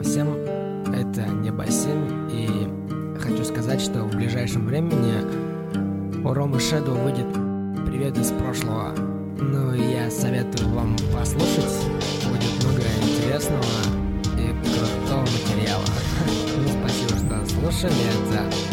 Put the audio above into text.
Здорово всем, это Небосим, и хочу сказать, что в ближайшем времени у Ромы Шэдоу выйдет «Привет из прошлого». Ну, я советую вам послушать, будет много интересного и крутого материала. Ну, спасибо, что слушали это.